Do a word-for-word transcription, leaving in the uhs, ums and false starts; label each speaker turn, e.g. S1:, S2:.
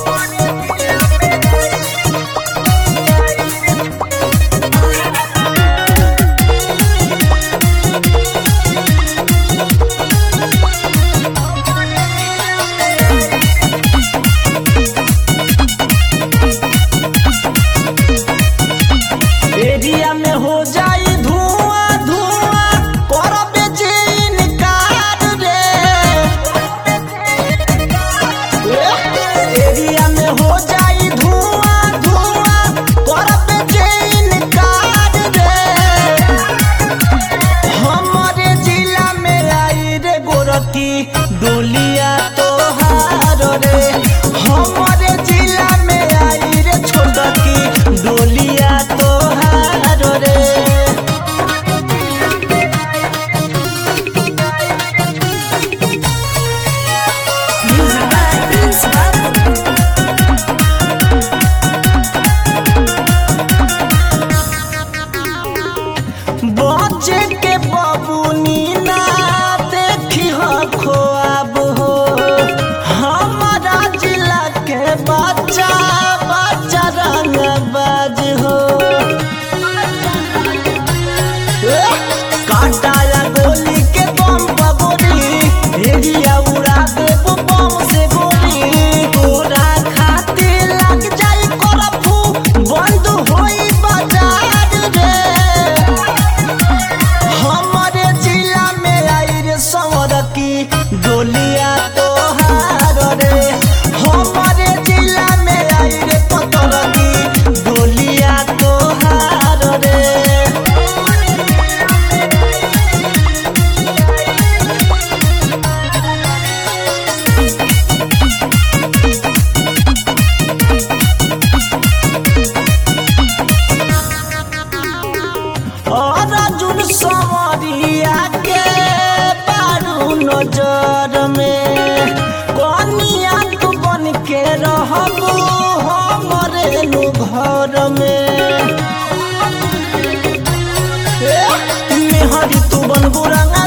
S1: Area में हो जाई धुआं धुआं करबे जे इनकार रे। एरिया में हो जाई धुआं धुआं करबे जे इनकार रे। हमारे जिला में आई रे गोरकी डोलिया तोहार रे। हमारे जिला में आई रे छोटकी डोलिया तोहार रे। बच्चे के बबुनी ना देखी हो ख्वाब हो। हमारा जिला के बच्चा बच्चा रंगबाज हो। कांटा या गोली के बम बगोरी एरिया उड़ा देबो बम से गोली। तोरा खातिर लग जाई करफू बंद होई बाजार रे। हमारे जिला में आई रे संवरकी डोलिया तोहार रे। हमारे जिला में आई रे पतरकी डोलिया तोहार रे। और अर्जुन सवरिया के बारू नजर में कनिया तू बन के रहबू हमरे नु घर में। मेहरी तू बनबू रंगा